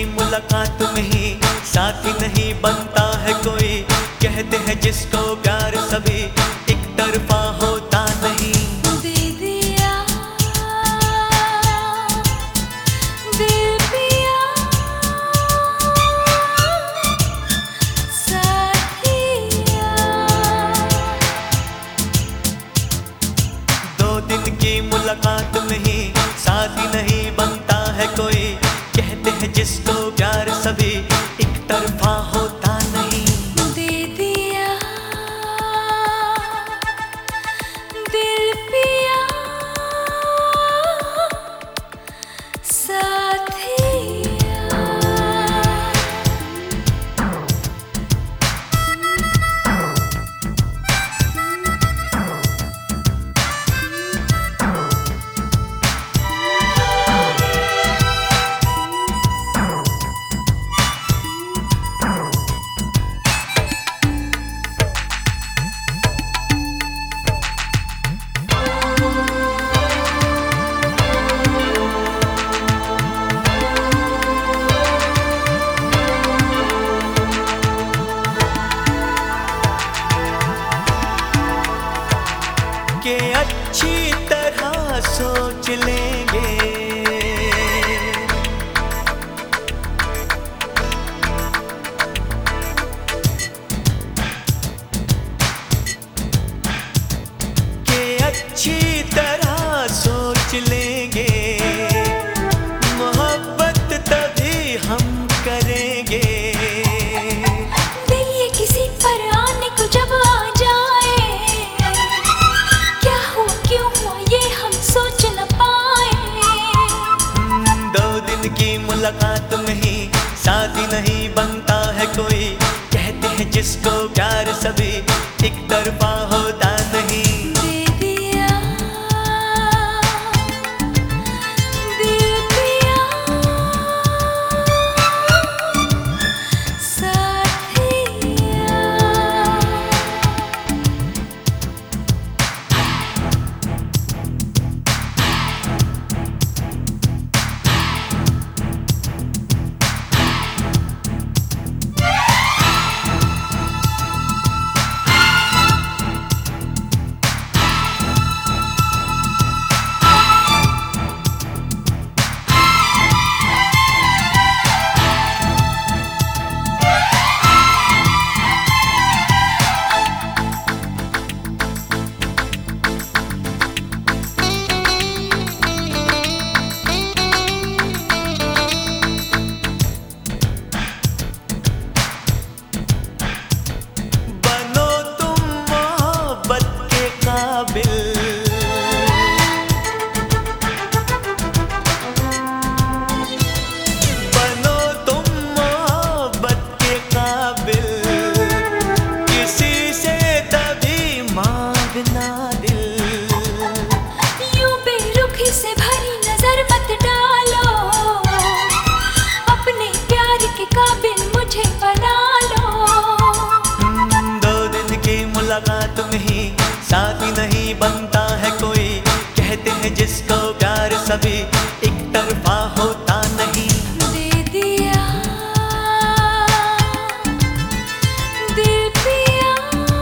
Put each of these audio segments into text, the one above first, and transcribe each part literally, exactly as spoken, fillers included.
की मुलाकात में ही साथी नहीं बनता है कोई। कहते हैं जिसको प्यार सभी एक तरफा होता नहीं। दे दिया दिल पिया साथिया। दो दिन की मुलाकात में ही साथी नहीं बनता है कोई। कहते हैं जिसको प्यार सभी एक तरफा होता नहीं। दे दिया दिल पिया साथिया। के अच्छी तरह सोच लेंगे के अच्छी तरह सोच लेंगे। मोहब्बत तभी हम करेंगे। दिल ये किसी पर आने को जब आ जाए, क्या हुआ क्यों हुआ ये हम सोच न पाए। दो दिन की मुलाकात में ही साथी नहीं बनता है कोई। कहते हैं जिसको प्यार सभी एक तरफा होता नहीं। दे दिया दिल पिया साथिया। बनो तुम मोहब्बत के काबिल। बनो तुम मोहब्बत के काबिल। किसी से तभी मांगना दिल। यूं बेरुखी से भरी नजर मत डालो, अपने प्यार के काबिल मुझे बना लो। दो दिन की मुलाकात में ही साथी नहीं बनता है कोई। कहते हैं जिसको प्यार सभी एक तरफा होता नहीं। दे दिया दिल पिया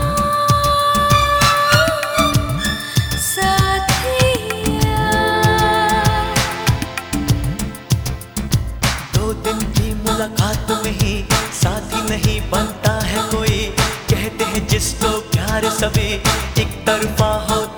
साथिया। दो दिन की मुलाकात में ही साथी नहीं बनता है कोई। कहते हैं जिसको प्यार सभी एक तरफा होता